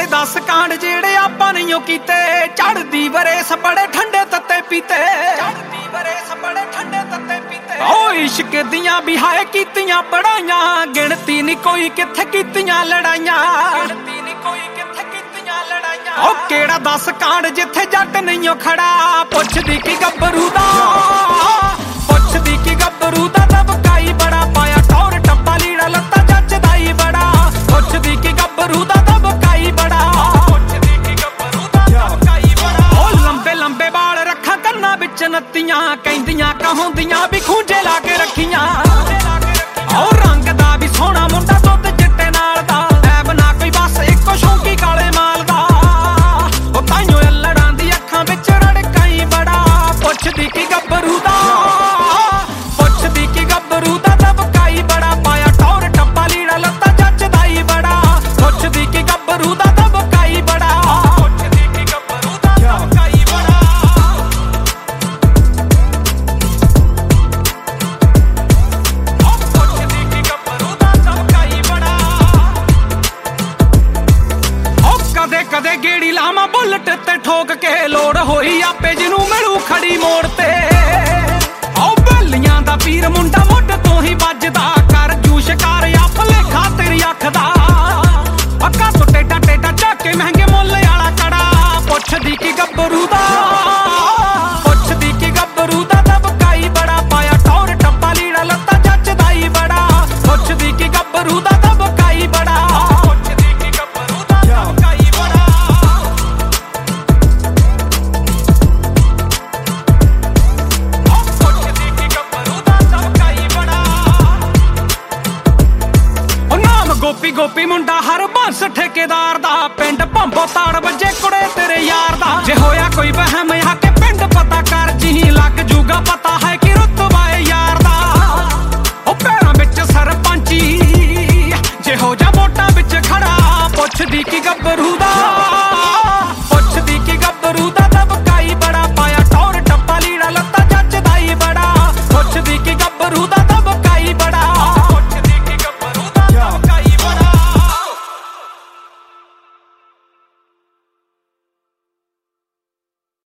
10 ਕਾਂਡ ਜਿਹੜੇ ਆਪਾਂ ਨਹੀਂ ਉਹ ਕੀਤੇ। ਚੜਦੀ ਵਰੇਸ ਬੜੇ ਠੰਡੇ ਤੱਤੇ ਪੀਤੇ, ਚੜਦੀ ਵਰੇਸ ਬੜੇ ਠੰਡੇ ਤੱਤੇ ਪੀਤੇ। ਓ ਇਸ਼ਕ ਦੀਆਂ ਵੀ ਹਾਏ ਕੀਤੀਆਂ ਬੜਾਈਆਂ, ਗਿਣਤੀ ਨਹੀਂ ਕੋਈ ਕਿੱਥੇ ਕੀਤੀਆਂ ਲੜਾਈਆਂ, ਗਿਣਤੀ ਨਹੀਂ ਕੋਈ ਕਿੱਥੇ ਕੀਤੀਆਂ ਲੜਾਈਆਂ। ਓ ਕਿਹੜਾ 10 ਕਾਂਡ ਜਿੱਥੇ ਜੱਟ ਨਹੀਂ ਉਹ ਖੜਾ, ਪੁੱਛਦੀ ਕੀ ਗੱਭਰੂ ਦਾ, ਪੁੱਛਦੀ ਕੀ ਗੱਭਰੂ ਦਾ ਦਬਕਾਈ ਬੜਾ ਪਾਇਆ ਟੌਰ ਟੱਪਾ ਲੀੜਾ ਲੱਤਾ ਜੱਜਦਾ ਹੀ ਬੜਾ। ਪੁੱਛਦੀ ਕੀ ਗੱਭਰੂ ਦਾ ਦਬਕਾਈ ਬੜਾ, ਪੁੱਛਦੀ ਕੀ ਗੱਭਰੂ ਦਾ ਦਬਕਾਈ ਬੜਾ। ਓ ਲੰਬੇ ਲੰਬੇ ਵਾਲ ਰੱਖਾਂ ਕੰਨਾਂ ਵਿੱਚ ਨੱਤੀਆਂ, ਕਹਿੰਦੀਆਂ ਕਹਾਉਂਦੀਆਂ ਵੀ ਖੂੰਜੇ ਲਾ ਕੇ ਰੱਖੀਆਂ। ਓ ਰੰਗ ਦਾ ਵੀ ਸੋਹਣਾ ਮੁੰਡਾ ਦੁੱਧ ਚਿੱਟੇ ਨਾਲ ਦਾ, ਐਬ ਨਾ ਕੋਈ ਬਸ ਇੱਕੋ ਸ਼ੌਂਕੀ ਕਾਲੇ ਮਾਲ ਦਾ। ਉਹ ਤਾਈਓ ਲੜਾਂ ਦੀ ਅੱਖਾਂ ਵਿੱਚ ਰੜਕਾਈ ਬੜਾ, ਪੁੱਛਦੀ ਕੀ ਗੱਭਰੂ ਦਾ, ਪੁੱਛਦੀ ਕੀ ਗੱਭਰੂ ਦਾ ਦਬਕਾਈ ਬੜਾ ਪਾਇਆ ਟੌਰ ਟੱਪਾ ਲੀੜਾ ਲੱਤਾ ਜੱਜਦਾ ਹੀ ਬੜਾ। ਪੁੱਛਦੀ ਕੀ ਗੱਭਰੂ ਦਾ ਦਬਕਾਈ ਬੜਾ, ਪੁੱਛਦੀ ਕੀ ਗੱਭਰੂ ਦਾ ਦਬਕਾਈ ਬੜਾ। ਪੁੱਛਦੀ ਕੀ ਗੱਭਰੂ ਦਾ ਦਬਕਾਈ ਬੜਾ। ਓ ਕਦੇ ਕਦੇ ਗੇੜੀ ਲਾਵਾਂ ਬੁਲਟ ਤੇ ਠੋਕ ਕੇ, ਲੋੜ ਹੋਈ ਆਪੇ ਜਿਹਨੂੰ ਮਿਲੂ ਖੜੀ ਮੋੜ ਤੇ। ਓ ਬੇਲੀਆਂ ਦਾ ਪੀਰ ਮੁੰਡਾ ਮੁੱਢ ਤੋਂ ਹੀ ਵੱਜਦਾ, ਕਰ ਜੂ ਸ਼ਿਕਾਰ ਆ ਭਲੇਖਾ ਤੇਰੀ ਅੱਖ ਦਾ। ਅੱਖਾਂ ਤੋਂ ਟੇਡਾ ਟੇਡਾ ਚੱਕ ਕੇ ਮਹਿੰਗੇ ਮੁੱਲ ਵਾਲਾ ਕੜਾ, ਪੁੱਛਦੀ ਕੀ ਗੱਭਰੂ ਦਾ, ਪੁੱਛਦੀ ਕੀ ਗੱਭਰੂ ਦਾ ਦਬਕਾਈ ਬੜਾ ਪਾਇਆ ਟੌਰ ਟੱਪਾ ਲੀੜਾ ਲੱਤਾ ਜੱਜਦਾ ਹੀ ਬੜਾ। ਪੁੱਛਦੀ ਕੀ ਗੱਭਰੂ ਦਾ ਦਬਕਾਈ ਬੜਾ, ਪੁੱਛਦੀ ਕੀ ਗੱਭਰੂ ਦਾ ਦਬਕਾਈ ਬੜਾ। ਪੁੱਛਦੀ ਕੀ ਗੱਭਰੂ ਦਾ ਦਬਕਾਈ ਬੜਾ। ਉਹ ਨਾਮ ਗੋਪੀ ਗੋਪੀ ਮੁੰਡਾ ਹਰ ਬੰਸ ਠੇਕੇਦਾਰ ਦਾ, ਪਿੰਡ ਭੰਬੋ ਤਾੜ ਵੱਜੇ ਕੁੜੇ ਤੇਰੇ ਯਾਰ ਦਾ। ਜੇ ਹੋਇਆ ਕੋਈ ਵਹਿਮ ਆ ਕੇ ਪਿੰਡ ਪਤਾ ਕਰ, ਜੀ ਲੱਗ ਜੂਗਾ ਪਤਾ ਹੈ